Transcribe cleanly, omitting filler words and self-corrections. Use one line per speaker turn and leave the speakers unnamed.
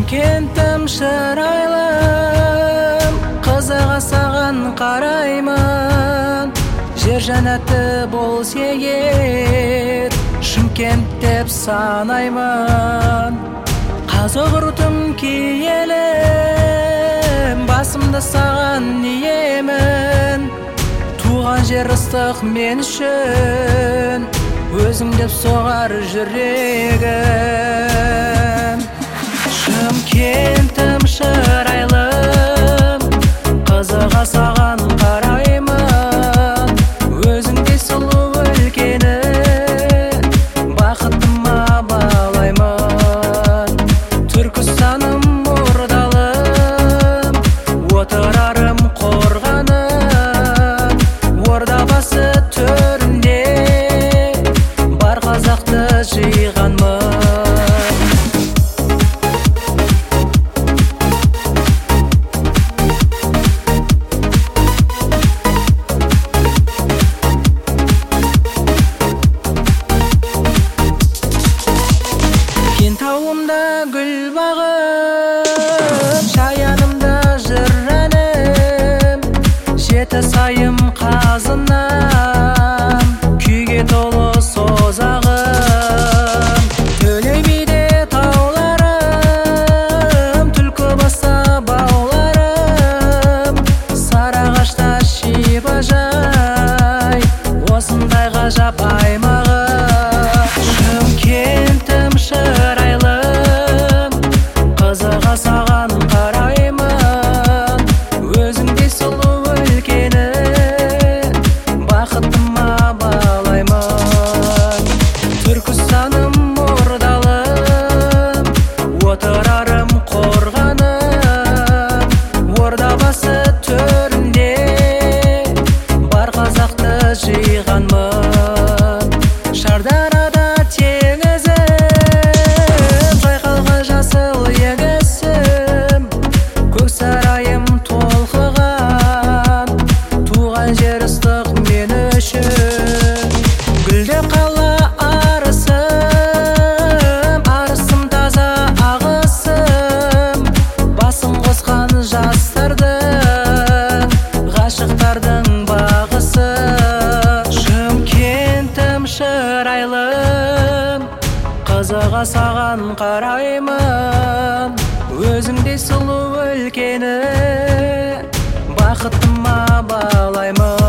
Шымкентім шырайлым, қызыға саған қараймын. Жер жәннаты болса егер, Шымкент деп санаймын. Қазақ ұртым киелі, басымды саған иемін. Туған жер ыстық мен үшін, өзің деп соғар жүрегім. Шымкентім шырайлым, қызыға саған қараймын. Өзіңдей сұлу өлкені бақытыма балаймын. Түркістаным ордалым, отырарым қорғаным. Ордабасы төрінде бар қазақты жиғанмын. Кентауымда гүл бағым, шаянымда жыр әнім. Жеті сайым қазынам, күйге толы созағым. Төле биде тауларым, Түлкібаста бауларым. Сарыағашта шипажай, осындай ғажап аймағы. Шымкентім шырайлым, қызыға саған қараймын. Өзіңдей сұлу өлкені бақытыма балаймын. Түркістаным ордалым, отырарым қорғаным. Ордабасы төрінде бар қазақты жиғанмын. Шардарада теңізім, жайқалған жасыл егісім. Көксарайым толқыған, туған жер ыстық мен үшін. Гүлдеп қала арысым, арысым таза ағысым. Басым қосқан жастардың, ғашықтардың бағысы. Шымкентім шырайлым, қызыға саған қараймын. Өзіңдей сұлу өлкені бақытыма балаймын.